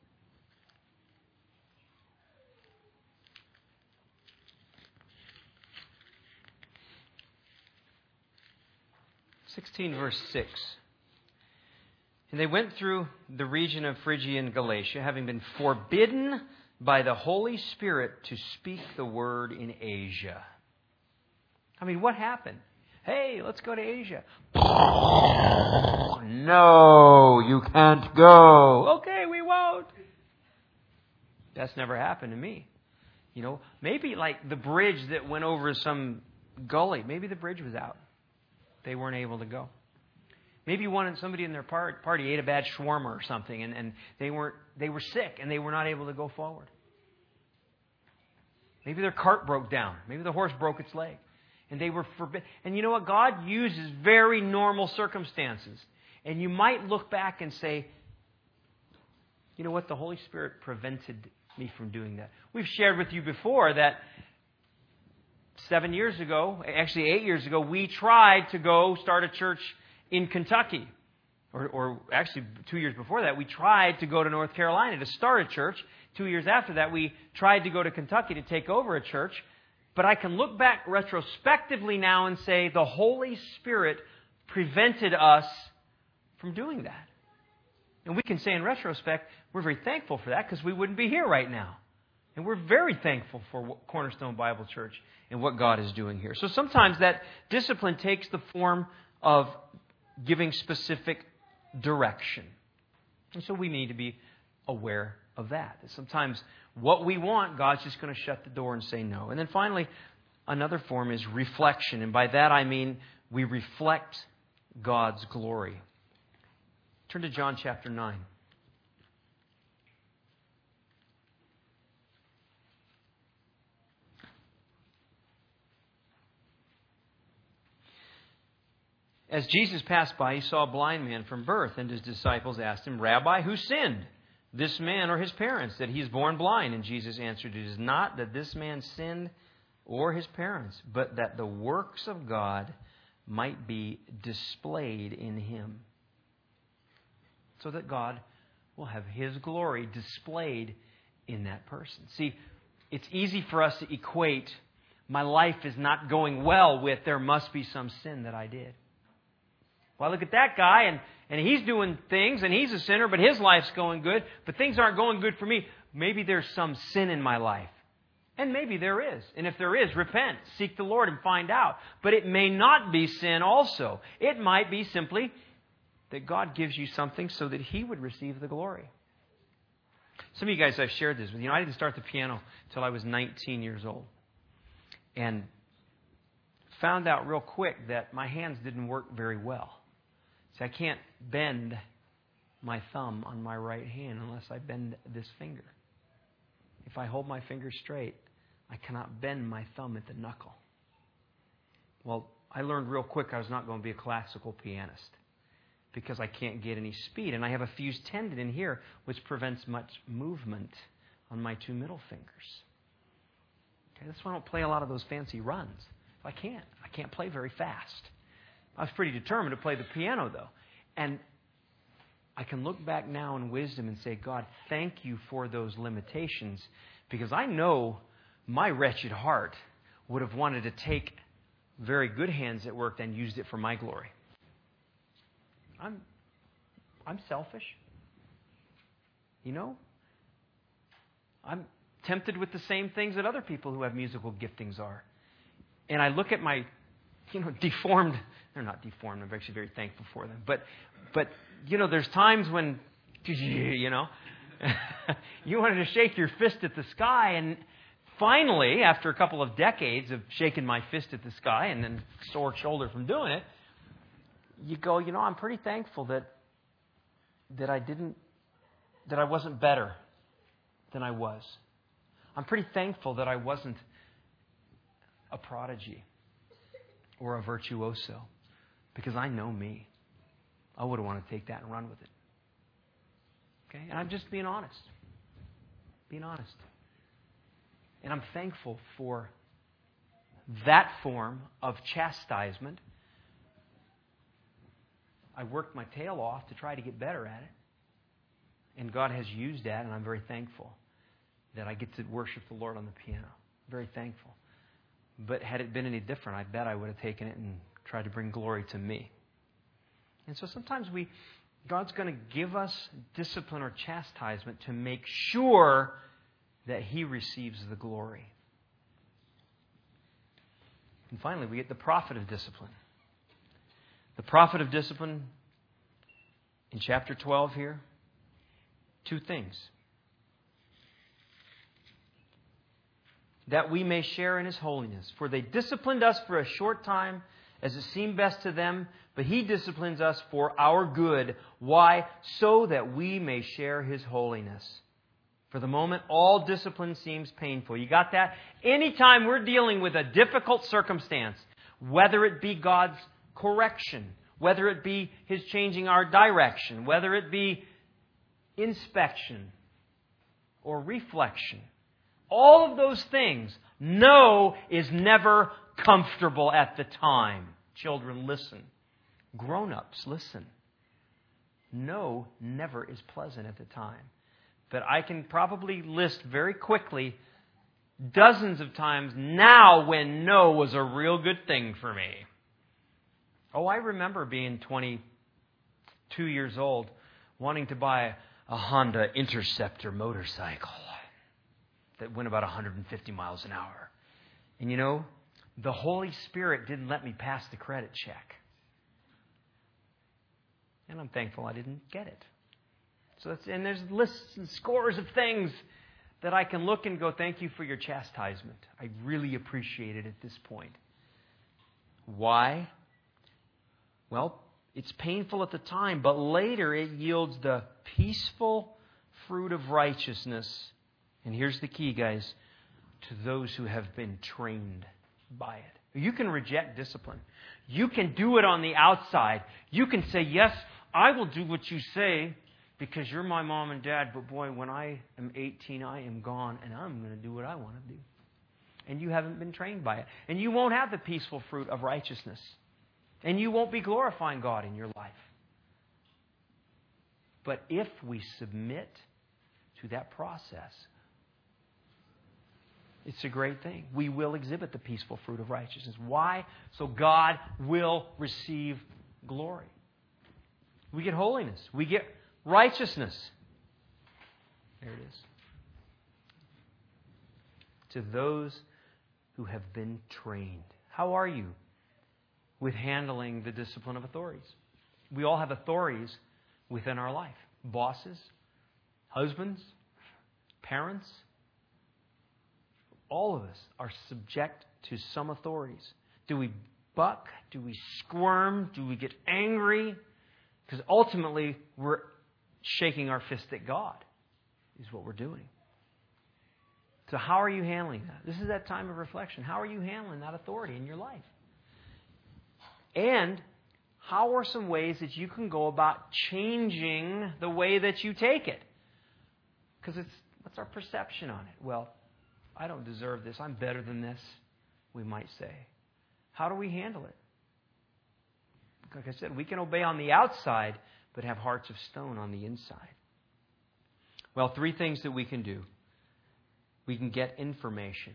16 verse 6. And they went through the region of Phrygia and Galatia, having been forbidden by the Holy Spirit to speak the word in Asia. I mean, what happened? Hey, let's go to Asia. No, you can't go. Okay, we won't. That's never happened to me. You know, maybe like the bridge that went over some gully. Maybe the bridge was out. They weren't able to go. Maybe somebody in their party ate a bad shawarma or something, and they were sick and they were not able to go forward. Maybe their cart broke down. Maybe the horse broke its leg. And they were forbidden. And you know what? God uses very normal circumstances. And you might look back and say, you know what? The Holy Spirit prevented me from doing that. We've shared with you before that 7 years ago, actually 8 years ago, we tried to go start a church in Kentucky. Or actually 2 years before that, we tried to go to North Carolina to start a church. 2 years after that, we tried to go to Kentucky to take over a church. But I can look back retrospectively now and say the Holy Spirit prevented us from doing that. And we can say in retrospect, we're very thankful for that because we wouldn't be here right now. And we're very thankful for Cornerstone Bible Church and what God is doing here. So sometimes that discipline takes the form of giving specific direction. And so we need to be aware of that. Sometimes what we want, God's just going to shut the door and say no. And then finally, another form is reflection. And by that I mean we reflect God's glory. Turn to John chapter 9. As Jesus passed by, he saw a blind man from birth, and his disciples asked him, Rabbi, who sinned, this man or his parents, that he is born blind? And Jesus answered, it is not that this man sinned or his parents, but that the works of God might be displayed in him. So that God will have His glory displayed in that person. See, it's easy for us to equate my life is not going well with there must be some sin that I did. Well, look at that guy, and he's doing things, and he's a sinner, but his life's going good, but things aren't going good for me. Maybe there's some sin in my life. And maybe there is. And if there is, repent, seek the Lord and find out. But it may not be sin also. It might be simply that God gives you something so that He would receive the glory. Some of you guys, I've shared this with you. I didn't start the piano until I was 19 years old. And found out real quick that my hands didn't work very well. See, I can't bend my thumb on my right hand unless I bend this finger. If I hold my finger straight, I cannot bend my thumb at the knuckle. Well, I learned real quick I was not going to be a classical pianist because I can't get any speed. And I have a fused tendon in here which prevents much movement on my two middle fingers. Okay, that's why I don't play a lot of those fancy runs. I can't play very fast. I was pretty determined to play the piano, though. And I can look back now in wisdom and say, God, thank you for those limitations, because I know my wretched heart would have wanted to take very good hands that worked and used it for my glory. I'm selfish. You know? I'm tempted with the same things that other people who have musical giftings are. And I look at my deformed. They're not deformed. I'm actually very thankful for them. But there's times when, you wanted to shake your fist at the sky, and finally, after a couple of decades of shaking my fist at the sky and then sore shoulder from doing it, you go, I'm pretty thankful that I wasn't better than I was. I'm pretty thankful that I wasn't a prodigy or a virtuoso, because I know me. I would want to take that and run with it. Okay? And I'm just being honest. Being honest. And I'm thankful for that form of chastisement. I worked my tail off to try to get better at it. And God has used that, and I'm very thankful that I get to worship the Lord on the piano. Very thankful. But had it been any different, I bet I would have taken it and tried to bring glory to me. And so sometimes God's going to give us discipline or chastisement to make sure that He receives the glory. And finally, we get the profit of discipline. The profit of discipline in chapter 12 here, 2 things. That we may share in His holiness. For they disciplined us for a short time, as it seemed best to them, but He disciplines us for our good. Why? So that we may share His holiness. For the moment, all discipline seems painful. You got that? Anytime we're dealing with a difficult circumstance, whether it be God's correction, whether it be His changing our direction, whether it be inspection or reflection, all of those things, no is never comfortable at the time. Children, listen. Grown-ups, listen. No never is pleasant at the time. But I can probably list very quickly dozens of times now when no was a real good thing for me. Oh, I remember being 22 years old, wanting to buy a Honda Interceptor motorcycle that went about 150 miles an hour. And the Holy Spirit didn't let me pass the credit check. And I'm thankful I didn't get it. And there's lists and scores of things that I can look and go, thank you for your chastisement. I really appreciate it at this point. Why? Well, it's painful at the time, but later it yields the peaceful fruit of righteousness. And here's the key, guys, to those who have been trained by it. You can reject discipline. You can do it on the outside. You can say, yes, I will do what you say because you're my mom and dad, but boy, when I am 18, I am gone, and I'm going to do what I want to do. And you haven't been trained by it. And you won't have the peaceful fruit of righteousness. And you won't be glorifying God in your life. But if we submit to that process, it's a great thing. We will exhibit the peaceful fruit of righteousness. Why? So God will receive glory. We get holiness. We get righteousness. There it is. To those who have been trained. How are you with handling the discipline of authorities? We all have authorities within our life. Bosses, husbands, parents. All of us are subject to some authorities. Do we buck? Do we squirm? Do we get angry? Because ultimately, we're shaking our fist at God, is what we're doing. So how are you handling that? This is that time of reflection. How are you handling that authority in your life? And how are some ways that you can go about changing the way that you take it? Because what's our perception on it? Well, I don't deserve this. I'm better than this, we might say. How do we handle it? Like I said, we can obey on the outside, but have hearts of stone on the inside. Well, 3 things that we can do. We can get information.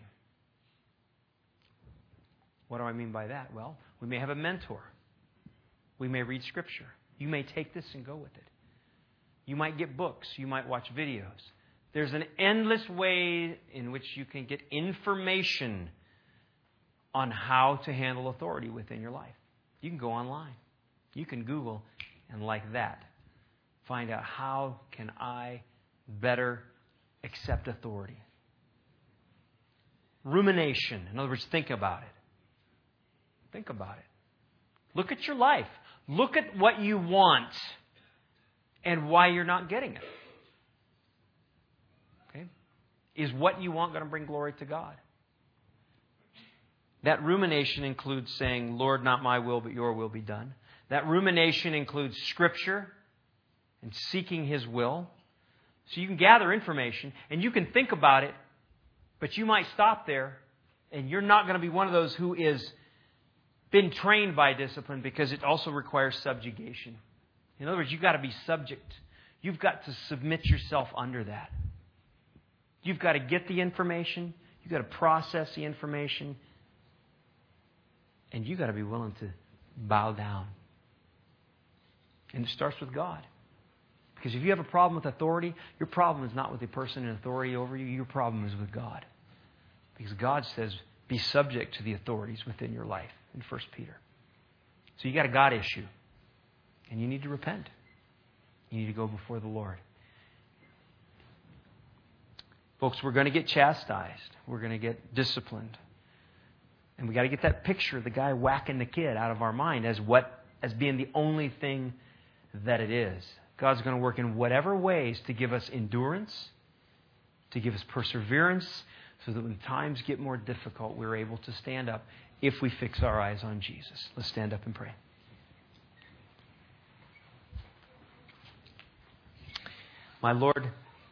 What do I mean by that? Well, we may have a mentor. We may read Scripture. You may take this and go with it. You might get books. You might watch videos. There's an endless way in which you can get information on how to handle authority within your life. You can go online. You can Google, and like that, find out how can I better accept authority. Rumination. In other words, think about it. Think about it. Look at your life. Look at what you want and why you're not getting it. Okay? Is what you want going to bring glory to God? That rumination includes saying, Lord, not my will, but your will be done. That rumination includes Scripture and seeking His will. So you can gather information and you can think about it, but you might stop there and you're not going to be one of those who is been trained by discipline, because it also requires subjugation. In other words, you've got to be subject. You've got to submit yourself under that. You've got to get the information. You've got to process the information. And you've got to be willing to bow down. And it starts with God. Because if you have a problem with authority, your problem is not with the person in authority over you. Your problem is with God. Because God says, be subject to the authorities within your life in 1 Peter. So you got a God issue. And you need to repent. You need to go before the Lord. Folks, we're going to get chastised. We're going to get disciplined. And we got to get that picture of the guy whacking the kid out of our mind as being the only thing that it is. God's going to work in whatever ways to give us endurance, to give us perseverance, so that when times get more difficult, we're able to stand up if we fix our eyes on Jesus. Let's stand up and pray. My Lord,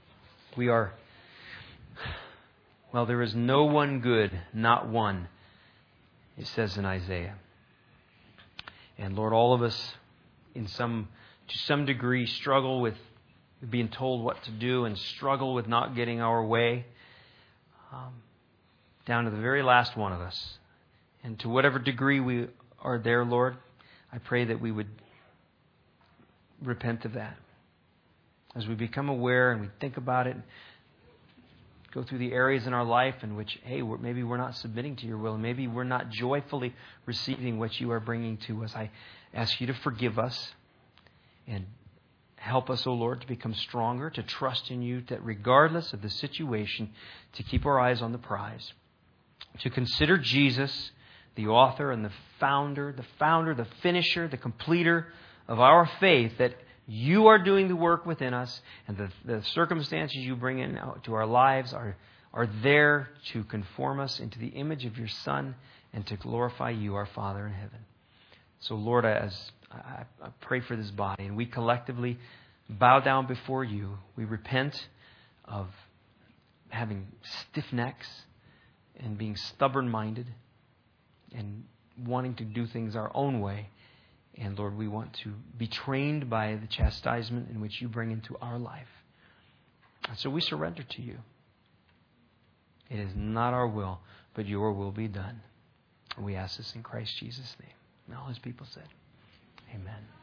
there is no one good, not one, it says in Isaiah. And Lord, all of us to some degree struggle with being told what to do and struggle with not getting our way, down to the very last one of us. And to whatever degree we are there, Lord, I pray that we would repent of that. As we become aware and we think about it, go through the areas in our life in which, hey, maybe we're not submitting to your will. Maybe we're not joyfully receiving what you are bringing to us. I ask you to forgive us and help us, O Lord, to become stronger, to trust in you, that regardless of the situation, to keep our eyes on the prize. To consider Jesus, the author and the founder, the finisher, the completer of our faith, that you are doing the work within us, and the circumstances you bring into our lives are there to conform us into the image of your Son and to glorify you, our Father in heaven. So, Lord, as I pray for this body, and we collectively bow down before you, we repent of having stiff necks and being stubborn-minded and wanting to do things our own way. And Lord, we want to be trained by the chastisement in which you bring into our life. And so we surrender to you. It is not our will, but your will be done. And we ask this in Christ Jesus' name. And all his people said, amen.